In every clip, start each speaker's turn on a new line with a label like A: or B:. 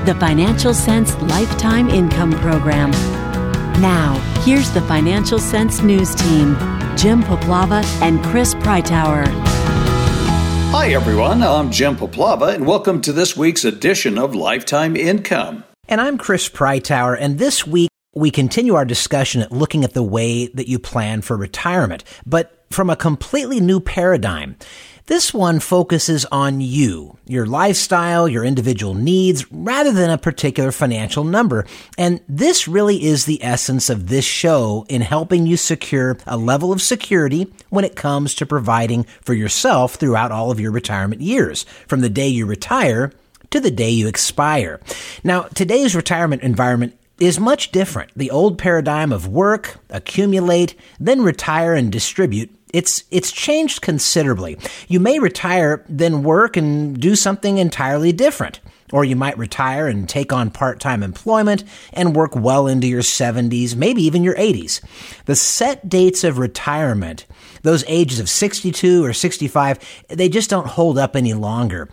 A: the Financial Sense Lifetime Income Program. Now, here's the Financial Sense News Team, Jim Poplava and Chris Preitower.
B: Hi, everyone. I'm Jim Poplava, and welcome to this week's edition of Lifetime Income.
C: And I'm Chris Preitower, and this week we continue our discussion at looking at the way that you plan for retirement, but from a completely new paradigm. This one focuses on you, your lifestyle, your individual needs, rather than a particular financial number. And this really is the essence of this show in helping you secure a level of security when it comes to providing for yourself throughout all of your retirement years, from the day you retire to the day you expire. Now, today's retirement environment is much different. The old paradigm of work, accumulate, then retire and distribute, it's changed considerably. You may retire, then work and do something entirely different. Or you might retire and take on part-time employment and work well into your 70s, maybe even your 80s. The set dates of retirement, those ages of 62 or 65, they just don't hold up any longer.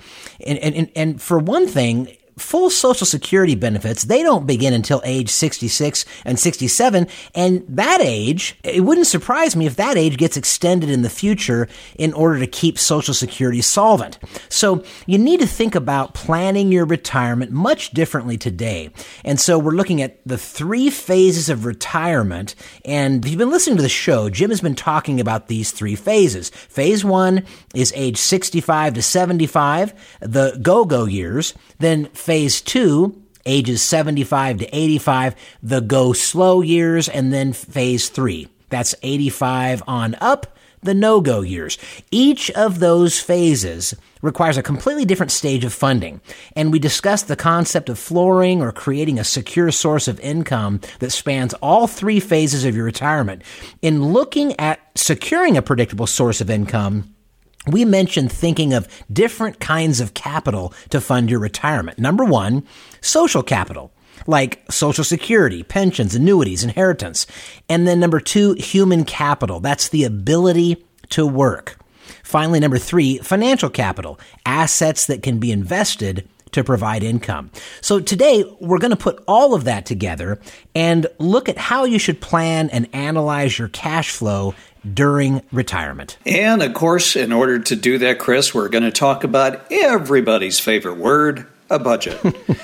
C: And for one thing, full Social Security benefits, they don't begin until age 66 and 67, and that age, it wouldn't surprise me if that age gets extended in the future in order to keep Social Security solvent. So you need to think about planning your retirement much differently today. And so we're looking at the 3 phases of retirement, and if you've been listening to the show, Jim has been talking about these 3 phases. Phase 1 is age 65 to 75, the go-go years. Then Phase 2, ages 75 to 85, the go-slow years, and then Phase 3. That's 85 on up, the no-go years. Each of those phases requires a completely different stage of funding, and we discussed the concept of flooring or creating a secure source of income that spans all 3 phases of your retirement. In looking at securing a predictable source of income, we mentioned thinking of different kinds of capital to fund your retirement. Number 1, social capital, like Social Security, pensions, annuities, inheritance. And then number 2, human capital. That's the ability to work. Finally, number 3, financial capital, assets that can be invested to provide income. So today, we're going to put all of that together and look at how you should plan and analyze your cash flow during retirement.
B: And of course, in order to do that, Chris, we're going to talk about everybody's favorite word, a budget.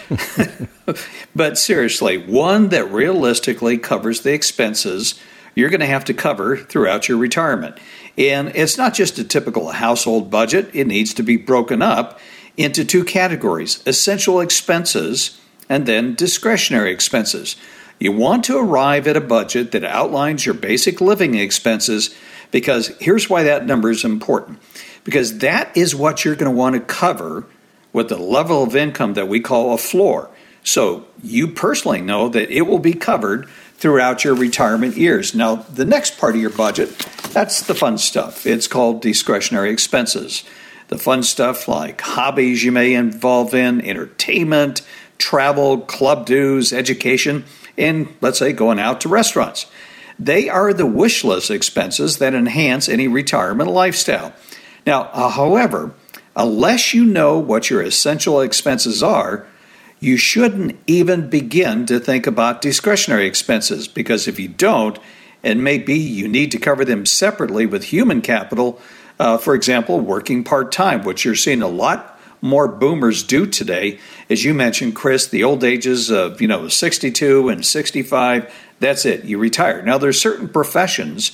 B: But seriously, one that realistically covers the expenses you're going to have to cover throughout your retirement. And it's not just a typical household budget. It needs to be broken up into 2 categories, essential expenses and then discretionary expenses. You want to arrive at a budget that outlines your basic living expenses, because here's why that number is important. Because that is what you're going to want to cover with the level of income that we call a floor. So you personally know that it will be covered throughout your retirement years. Now, the next part of your budget, that's the fun stuff. It's called discretionary expenses. The fun stuff like hobbies you may involve in, entertainment, travel, club dues, education, and let's say going out to restaurants. They are the wish list expenses that enhance any retirement lifestyle. Now, however, unless you know what your essential expenses are, you shouldn't even begin to think about discretionary expenses, because if you don't, and maybe you need to cover them separately with human capital, for example, working part-time, which you're seeing a lot more boomers do today. As you mentioned, Chris, the old ages of 62 and 65, that's it, you retire. Now, there's certain professions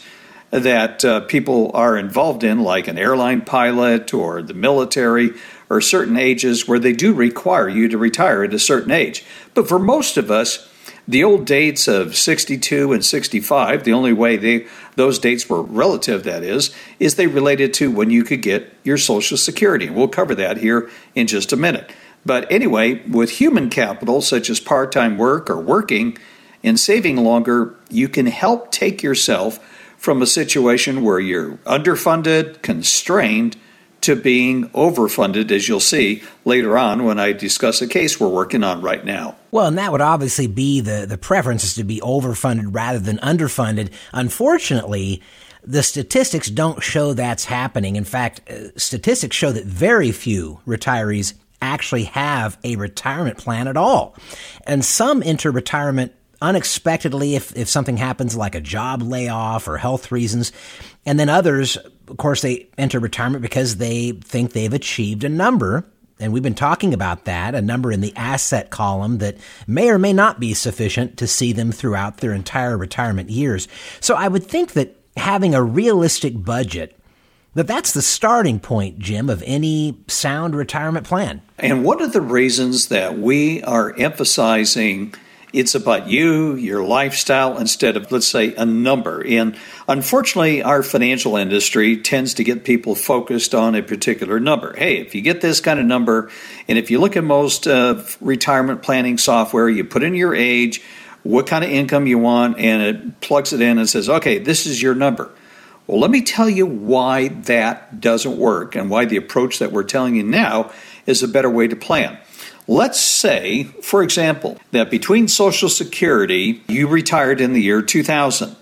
B: that people are involved in, like an airline pilot or the military, or certain ages where they do require you to retire at a certain age. But for most of us, the old dates of 62 and 65, the only way those dates were relative, that is they related to when you could get your Social Security. We'll cover that here in just a minute. But anyway, with human capital, such as part-time work or working and saving longer, you can help take yourself from a situation where you're underfunded, constrained, to being overfunded, as you'll see later on when I discuss a case we're working on right now.
C: Well, and that would obviously be the preference, is to be overfunded rather than underfunded. Unfortunately, the statistics don't show that's happening. In fact, statistics show that very few retirees actually have a retirement plan at all. And some enter retirement unexpectedly if something happens like a job layoff or health reasons. And then others, of course, they enter retirement because they think they've achieved a number. And we've been talking about that, a number in the asset column that may or may not be sufficient to see them throughout their entire retirement years. So I would think that having a realistic budget, that's the starting point, Jim, of any sound retirement plan.
B: And one of the reasons that we are emphasizing it's about you, your lifestyle, instead of, let's say, a number. And unfortunately, our financial industry tends to get people focused on a particular number. Hey, if you get this kind of number, and if you look at most retirement planning software, you put in your age, what kind of income you want, and it plugs it in and says, okay, this is your number. Well, let me tell you why that doesn't work and why the approach that we're telling you now is a better way to plan. Let's say, for example, that between Social Security, you retired in the year 2000,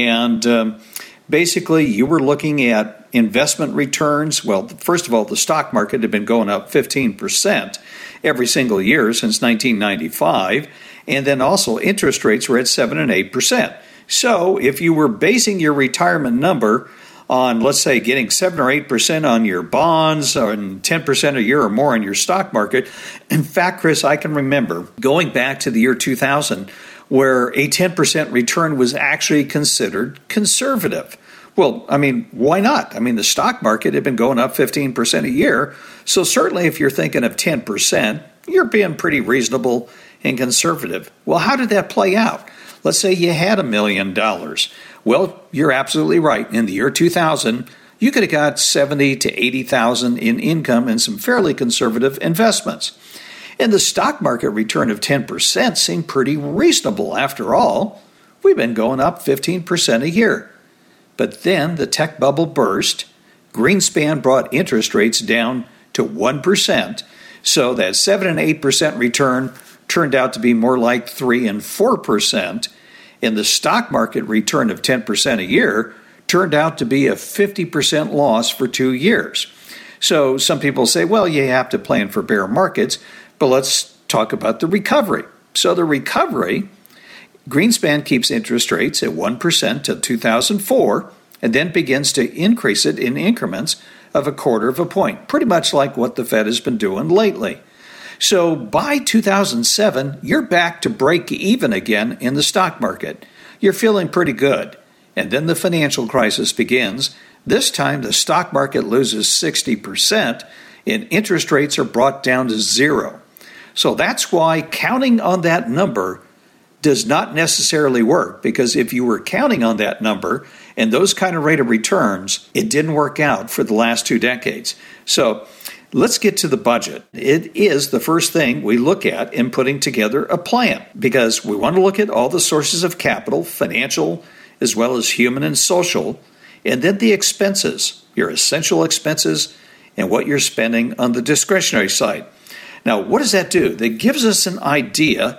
B: and basically you were looking at investment returns. Well, first of all, the stock market had been going up 15% every single year since 1995, and then also interest rates were at 7 and 8%. So if you were basing your retirement number on, let's say, getting 7 or 8% on your bonds and 10% a year or more on your stock market. In fact, Chris, I can remember going back to the year 2000 where a 10% return was actually considered conservative. Well, I mean, why not? I mean, the stock market had been going up 15% a year. So certainly if you're thinking of 10%, you're being pretty reasonable and conservative. Well, how did that play out? Let's say you had $1 million. Well, you're absolutely right. In the year 2000, you could have got $70,000 to $80,000 in income and some fairly conservative investments. And the stock market return of 10% seemed pretty reasonable. After all, we've been going up 15% a year. But then the tech bubble burst. Greenspan brought interest rates down to 1%. So that 7 and 8% return turned out to be more like 3 and 4%. And the stock market return of 10% a year turned out to be a 50% loss for 2 years. So some people say, well, you have to plan for bear markets, but let's talk about the recovery. So the recovery, Greenspan keeps interest rates at 1% till 2004, and then begins to increase it in increments of 1/4 point, pretty much like what the Fed has been doing lately. So by 2007, you're back to break even again in the stock market. You're feeling pretty good. And then the financial crisis begins. This time, the stock market loses 60% and interest rates are brought down to 0. So that's why counting on that number does not necessarily work, because if you were counting on that number and those kind of rate of returns, it didn't work out for the last 2 decades. So let's get to the budget. It is the first thing we look at in putting together a plan, because we want to look at all the sources of capital, financial as well as human and social, and then the expenses, your essential expenses, and what you're spending on the discretionary side. Now, what does that do? That gives us an idea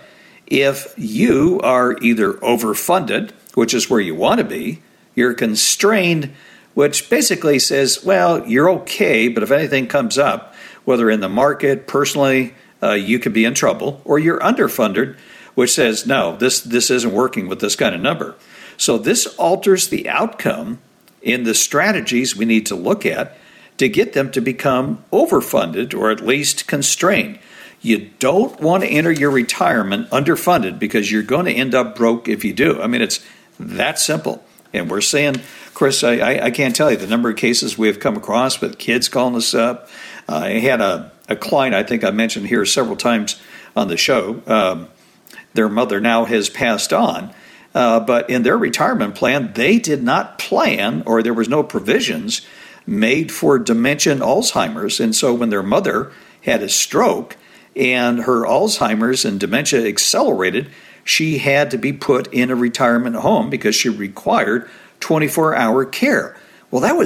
B: if you are either overfunded, which is where you want to be, you're constrained, which basically says, well, you're okay, but if anything comes up, whether in the market, personally, you could be in trouble, or you're underfunded, which says, no, this isn't working with this kind of number. So this alters the outcome in the strategies we need to look at to get them to become overfunded or at least constrained. You don't want to enter your retirement underfunded, because you're going to end up broke if you do. I mean, it's that simple. And we're saying, Chris, I can't tell you the number of cases we have come across with kids calling us up. I had a client, I think I mentioned here several times on the show. Their mother now has passed on. But in their retirement plan, they did not plan, or there was no provisions made for dementia and Alzheimer's. And so when their mother had a stroke and her Alzheimer's and dementia accelerated, she had to be put in a retirement home because she required 24-hour care. Well, that was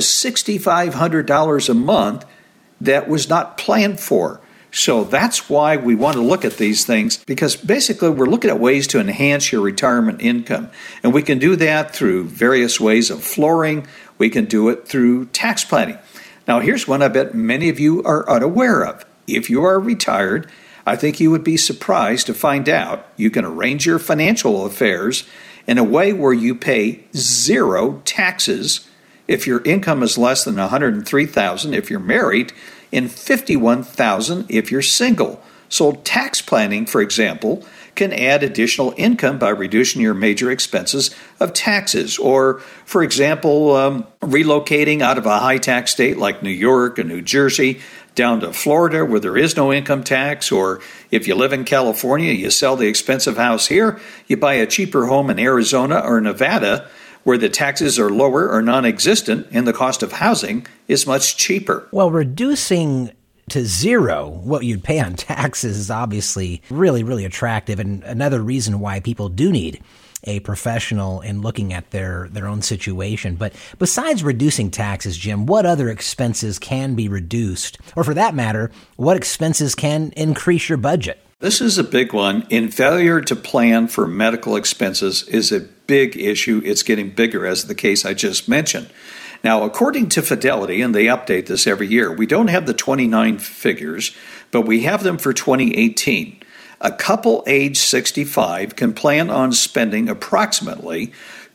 B: $6,500 a month that was not planned for. So that's why we want to look at these things, because basically we're looking at ways to enhance your retirement income. And we can do that through various ways of flooring. We can do it through tax planning. Now, here's one I bet many of you are unaware of. if you are retired, I think you would be surprised to find out you can arrange your financial affairs in a way where you pay 0 taxes if your income is less than $103,000 if you're married, and $51,000 if you're single. So tax planning, for example, can add additional income by reducing your major expenses of taxes. Or, for example, relocating out of a high tax state like New York or New Jersey down to Florida where there is no income tax. Or if you live in California, you sell the expensive house here, you buy a cheaper home in Arizona or Nevada where the taxes are lower or non-existent and the cost of housing is much cheaper.
C: Well, reducing to 0 what you'd pay on taxes is obviously really, really attractive, and another reason why people do need a professional in looking at their own situation. But besides reducing taxes, Jim, what other expenses can be reduced? Or for that matter, what expenses can increase your budget?
B: This is a big one. In failure to plan for medical expenses is a big issue. It's getting bigger, as the case I just mentioned. Now, according to Fidelity, and they update this every year, we don't have the 29 figures, but we have them for 2018. A couple age 65 can plan on spending approximately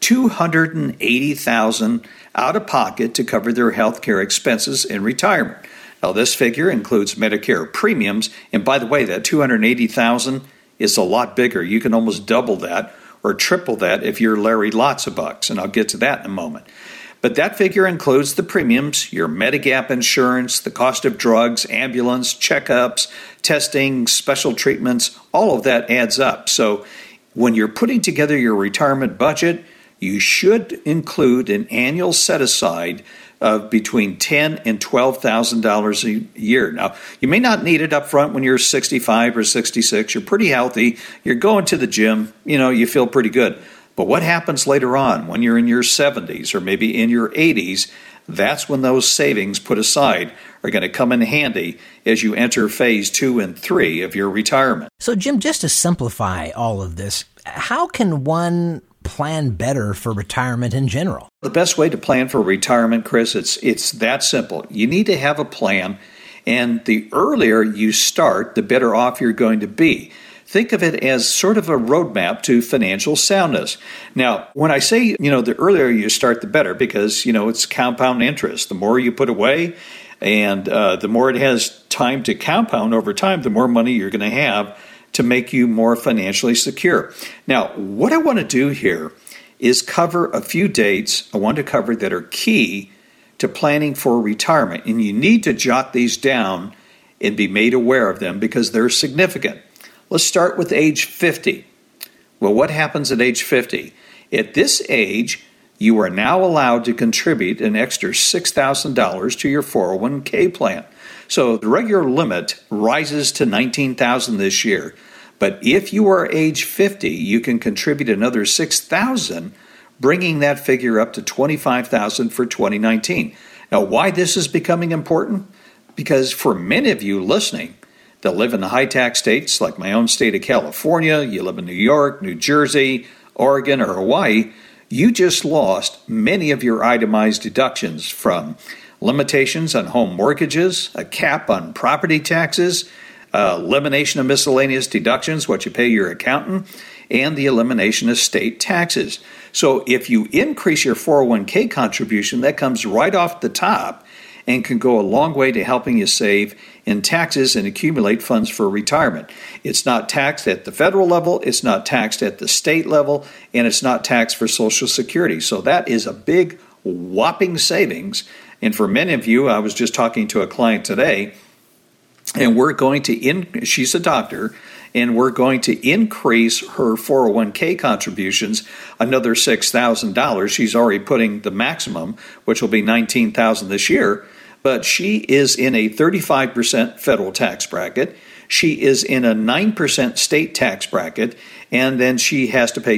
B: $280,000 out of pocket to cover their health care expenses in retirement. Now, this figure includes Medicare premiums, and by the way, that $280,000 is a lot bigger. You can almost double that or triple that if you're Larry Lots of Bucks, and I'll get to that in a moment. But that figure includes the premiums, your Medigap insurance, the cost of drugs, ambulance, checkups, testing, special treatments, all of that adds up. So when you're putting together your retirement budget, you should include an annual set-aside of between $10,000 and $12,000 a year. Now, you may not need it up front when you're 65 or 66. You're pretty healthy. You're going to the gym. You feel pretty good. But what happens later on when you're in your 70s or maybe in your 80s? That's when those savings put aside are going to come in handy as you enter phase 2 and 3 of your retirement.
C: So, Jim, just to simplify all of this, how can one plan better for retirement in general?
B: The best way to plan for retirement, Chris, it's that simple. You need to have a plan, and the earlier you start, the better off you're going to be. Think of it as sort of a roadmap to financial soundness. Now, when I say, the earlier you start, the better, because, it's compound interest. The more you put away and the more it has time to compound over time, the more money you're going to have to make you more financially secure. Now, what I want to do here is cover a few dates I want to cover that are key to planning for retirement. And you need to jot these down and be made aware of them because they're significant. Let's start with age 50. Well, what happens at age 50? At this age, you are now allowed to contribute an extra $6,000 to your 401k plan. So the regular limit rises to $19,000 this year. But if you are age 50, you can contribute another $6,000, bringing that figure up to $25,000 for 2019. Now, why this is becoming important? Because for many of you listening that live in the high-tax states like my own state of California, you live in New York, New Jersey, Oregon, or Hawaii, you just lost many of your itemized deductions from limitations on home mortgages, a cap on property taxes, elimination of miscellaneous deductions, what you pay your accountant, and the elimination of state taxes. So if you increase your 401k contribution, that comes right off the top and can go a long way to helping you save in taxes and accumulate funds for retirement. It's not taxed at the federal level, it's not taxed at the state level, and it's not taxed for Social Security. So that is a big, whopping savings. And for many of you, I was just talking to a client today, and we're going to, she's a doctor, and we're going to increase her 401k contributions another $6,000. She's already putting the maximum, which will be $19,000 this year, but she is in a 35% federal tax bracket. She is in a 9% state tax bracket, and then she has to pay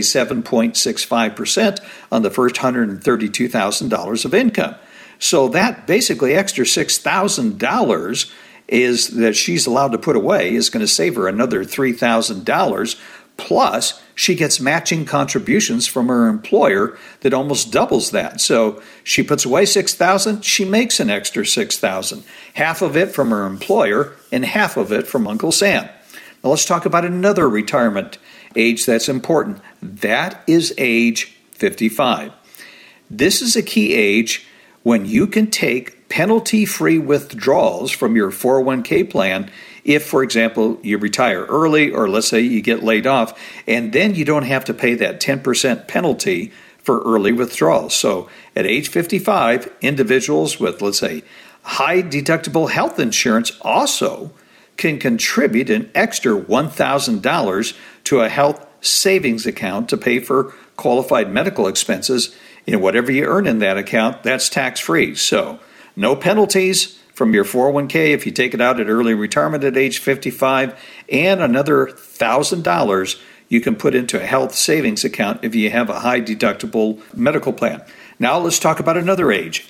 B: 7.65% on the first $132,000 of income. So that basically extra $6,000 is that she's allowed to put away is going to save her another $3,000, plus she gets matching contributions from her employer that almost doubles that. So she puts away $6,000, she makes an extra $6,000, half of it from her employer and half of it from Uncle Sam. Now let's talk about another retirement age that's important. That is age 55. This is a key age when you can take penalty-free withdrawals from your 401k plan if, for example, you retire early or let's say you get laid off, and then you don't have to pay that 10% penalty for early withdrawals. So at age 55, individuals with, let's say, high deductible health insurance also can contribute an extra $1,000 to a health savings account to pay for qualified medical expenses. Whatever you earn in that account, that's tax-free. So no penalties from your 401k if you take it out at early retirement at age 55, and another $1,000 you can put into a health savings account if you have a high deductible medical plan. Now let's talk about another age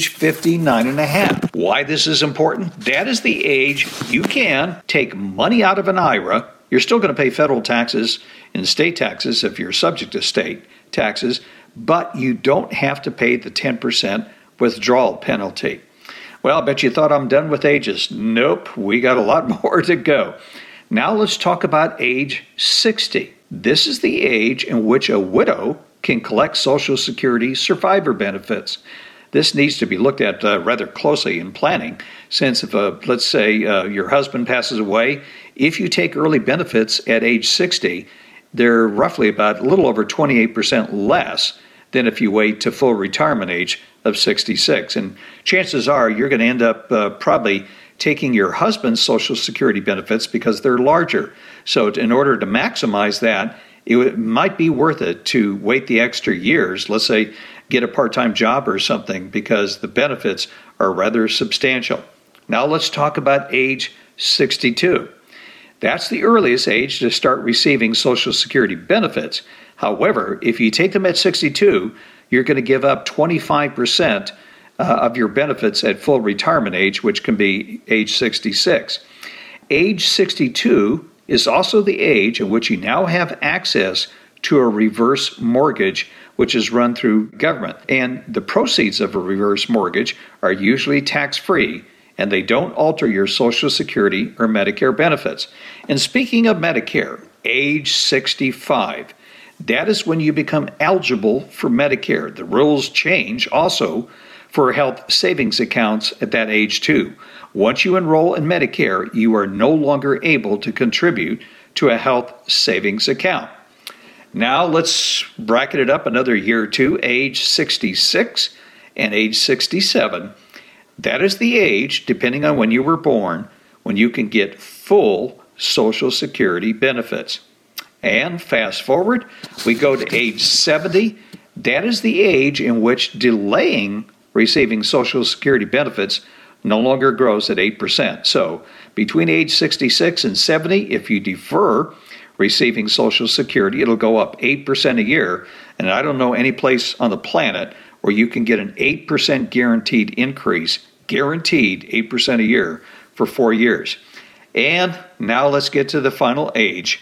B: 59 and a half. Why this is important? That is the age you can take money out of an IRA. You're still going to pay federal taxes and state taxes if you're subject to state taxes, but you don't have to pay the 10% withdrawal penalty. Well, I bet you thought I'm done with ages. Nope, we got a lot more to go. Now let's talk about age 60. This is the age in which a widow can collect Social Security survivor benefits. This needs to be looked at rather closely in planning, since if, let's say, your husband passes away, if you take early benefits at age 60, they're roughly about a little over 28% less than if you wait to full retirement age of 66. And chances are you're going to end up probably taking your husband's Social Security benefits because they're larger. So in order to maximize that, it might be worth it to wait the extra years, let's say get a part-time job or something, because the benefits are rather substantial. Now let's talk about age 62. That's the earliest age to start receiving Social Security benefits. However, if you take them at 62, you're going to give up 25% of your benefits at full retirement age, which can be age 66. Age 62 is also the age in which you now have access to a reverse mortgage, which is run through government. And the proceeds of a reverse mortgage are usually tax-free, and they don't alter your Social Security or Medicare benefits. And speaking of Medicare, age 65, that is when you become eligible for Medicare. The rules change also for health savings accounts at that age too. Once you enroll in Medicare, you are no longer able to contribute to a health savings account. Now let's bracket it up another year or two, age 66 and age 67. That is the age, depending on when you were born, when you can get full Social Security benefits. And fast forward, we go to age 70. That is the age in which delaying receiving Social Security benefits no longer grows at 8%. So between age 66 and 70, if you defer receiving Social Security, it'll go up 8% a year. And I don't know any place on the planet where you can get an 8% guaranteed increase, guaranteed 8% a year for 4 years. And now let's get to the final age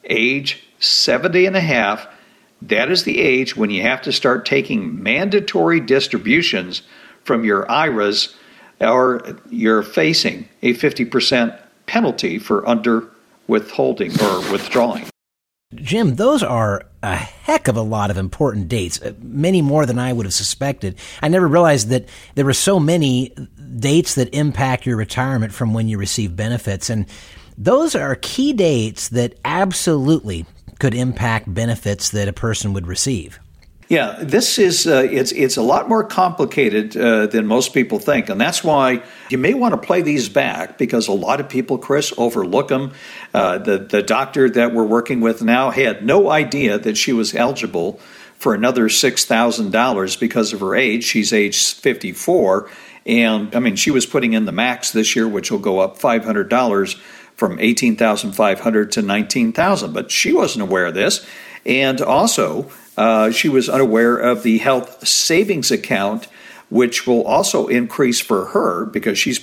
B: 70 and a half. That is the age when you have to start taking mandatory distributions from your IRAs, or you're facing a 50% penalty for under withholding or withdrawing.
C: Jim, those are a heck of a lot of important dates, many more than I would have suspected. I never realized that there were so many dates that impact your retirement from when you receive benefits. And those are key dates that absolutely could impact benefits that a person would receive.
B: Yeah, this is it's a lot more complicated than most people think, and that's why you may want to play these back, because a lot of people, Chris, overlook them. The doctor that we're working with now had no idea that she was eligible for another $6,000 because of her age. She's age 54, and I mean she was putting in the max this year, which will go up $500 from $18,500 to $19,000. But she wasn't aware of this, and also she was unaware of the health savings account, which will also increase for her because she's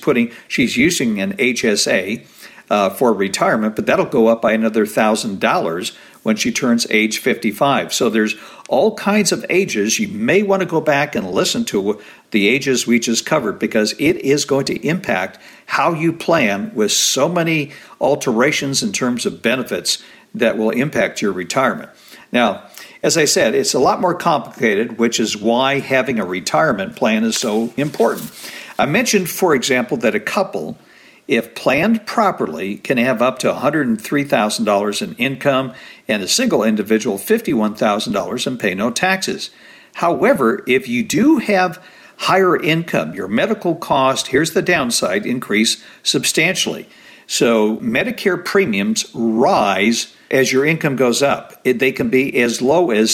B: using an HSA for retirement, but that'll go up by another $1,000 when she turns age 55. So there's all kinds of ages. You may want to go back and listen to the ages we just covered, because it is going to impact how you plan with so many alterations in terms of benefits that will impact your retirement. Now, as I said, it's a lot more complicated, which is why having a retirement plan is so important. I mentioned, for example, that a couple, if planned properly, can have up to $103,000 in income, and a single individual $51,000 and pay no taxes. However, if you do have higher income, your medical cost, here's the downside, increase substantially. So Medicare premiums rise as your income goes up. They can be as low as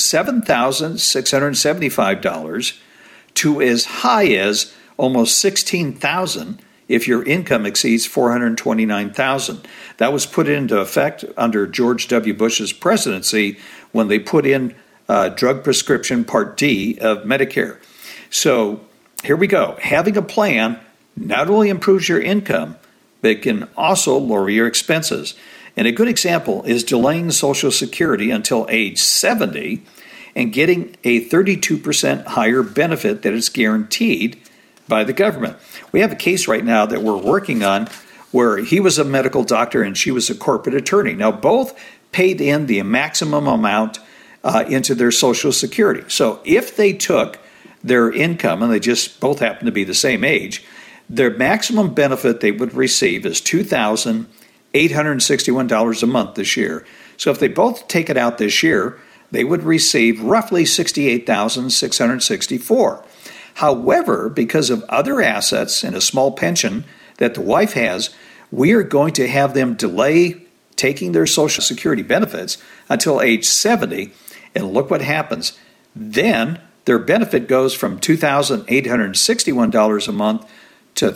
B: $7,675 to as high as almost $16,000 if your income exceeds $429,000. That was put into effect under George W. Bush's presidency when they put in drug prescription Part D of Medicare. So here we go. Having a plan not only improves your income, but it can also lower your expenses. And a good example is delaying Social Security until age 70 and getting a 32% higher benefit that is guaranteed by the government. We have a case right now that we're working on where he was a medical doctor and she was a corporate attorney. Now, both paid in the maximum amount into their Social Security. So if they took their income, and they just both happen to be the same age, their maximum benefit they would receive is $2,861 a month this year. So if they both take it out this year, they would receive roughly $68,664. However, because of other assets and a small pension that the wife has, we are going to have them delay taking their Social Security benefits until age 70. And look what happens. Then their benefit goes from $2,861 a month to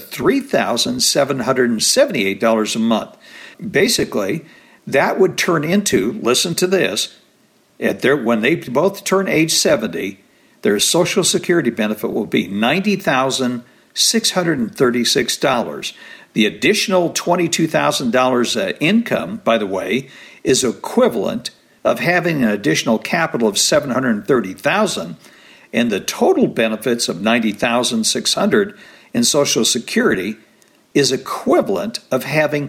B: $3,778 a month. Basically, that would turn into, listen to this, when they both turn age 70, their Social Security benefit will be $90,636. The additional $22,000 income, by the way, is equivalent of having an additional capital of $730,000, and the total benefits of $90,600 in Social Security is equivalent of having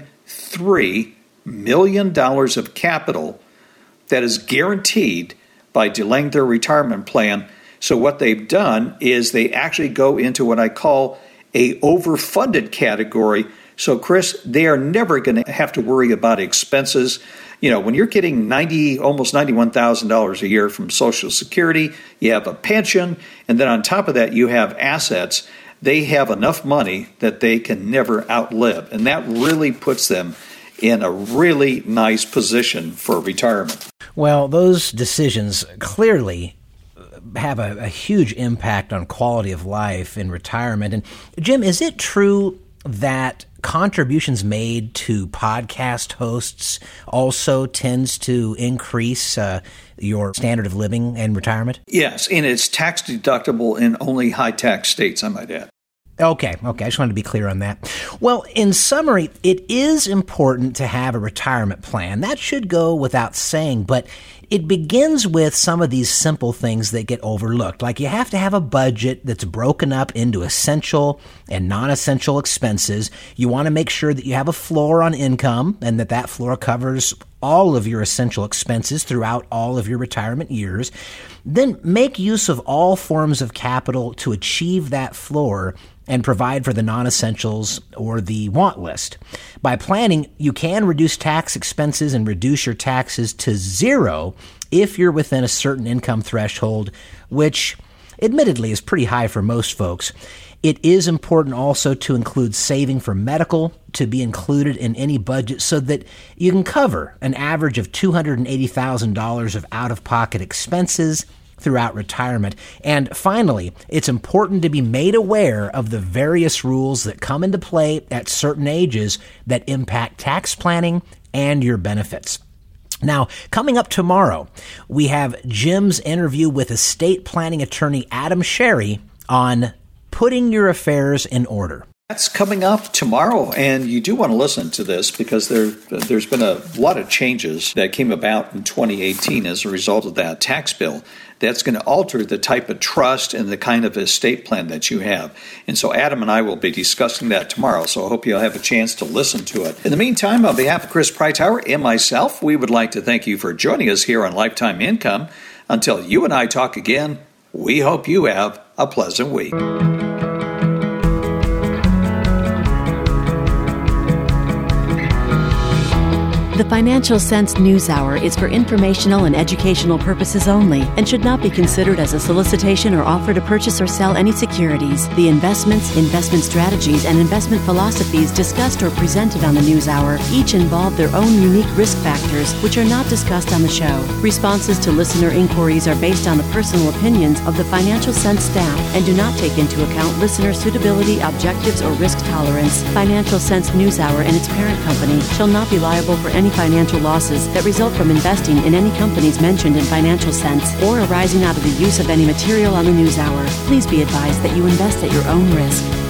B: $3 million of capital that is guaranteed by delaying their retirement plan. So what they've done is they actually go into what I call a overfunded category. So, Chris, they are never going to have to worry about expenses. You know, when you're getting almost $91,000 a year from Social Security, you have a pension, and then on top of that, you have assets. They have enough money that they can never outlive, and that really puts them in a really nice position for retirement.
C: Well, those decisions clearly have a huge impact on quality of life in retirement. And Jim, is it true that contributions made to podcast hosts also tends to increase your standard of living in retirement?
B: Yes, and it's tax deductible in only high tax states, I might add.
C: Okay. I just wanted to be clear on that. Well, in summary, it is important to have a retirement plan. That should go without saying, but it begins with some of these simple things that get overlooked. Like you have to have a budget that's broken up into essential and non-essential expenses. You want to make sure that you have a floor on income and that floor covers all of your essential expenses throughout all of your retirement years. Then make use of all forms of capital to achieve that floor and provide for the non-essentials or the want list. By planning, you can reduce tax expenses and reduce your taxes to zero if you're within a certain income threshold, which admittedly is pretty high for most folks. It is important also to include saving for medical to be included in any budget so that you can cover an average of $280,000 of out-of-pocket expenses throughout retirement. And finally, it's important to be made aware of the various rules that come into play at certain ages that impact tax planning and your benefits. Now, coming up tomorrow, we have Jim's interview with estate planning attorney Adam Sherry on putting your affairs in order.
B: That's coming up tomorrow, and you do want to listen to this because there's been a lot of changes that came about in 2018 as a result of that tax bill that's going to alter the type of trust and the kind of estate plan that you have. And so Adam and I will be discussing that tomorrow, so I hope you'll have a chance to listen to it. In the meantime, on behalf of Chris Preitower and myself, we would like to thank you for joining us here on Lifetime Income. Until you and I talk again, we hope you have a pleasant week.
A: The Financial Sense News Hour is for informational and educational purposes only and should not be considered as a solicitation or offer to purchase or sell any securities. The investments, investment strategies, and investment philosophies discussed or presented on the News Hour each involve their own unique risk factors, which are not discussed on the show. Responses to listener inquiries are based on the personal opinions of the Financial Sense staff and do not take into account listener suitability, objectives, or risk tolerance. Financial Sense News Hour and its parent company shall not be liable for any financial losses that result from investing in any companies mentioned in Financial Sense or arising out of the use of any material on the News Hour. Please be advised that you invest at your own risk.